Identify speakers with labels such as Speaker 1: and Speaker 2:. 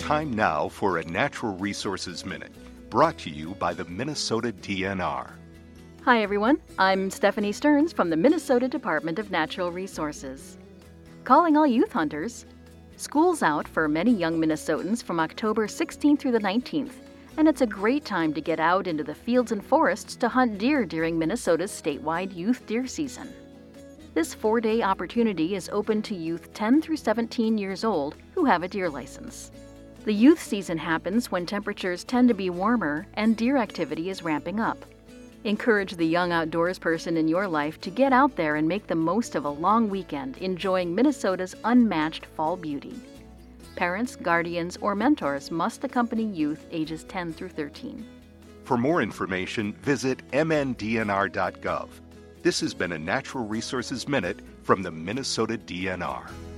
Speaker 1: Time now for a Natural Resources Minute, brought to you by the Minnesota DNR.
Speaker 2: Hi everyone, I'm Stephanie Stearns from the Minnesota Department of Natural Resources. Calling all youth hunters. School's out for many young Minnesotans from October 16th through the 19th, and it's a great time to get out into the fields and forests to hunt deer during Minnesota's statewide youth deer season. This 4-day opportunity is open to youth 10 through 17 years old who have a deer license. The youth season happens when temperatures tend to be warmer and deer activity is ramping up. Encourage the young outdoors person in your life to get out there and make the most of a long weekend enjoying Minnesota's unmatched fall beauty. Parents, guardians, or mentors must accompany youth ages 10 through 13.
Speaker 1: For more information, visit mndnr.gov. This has been a Natural Resources Minute from the Minnesota DNR.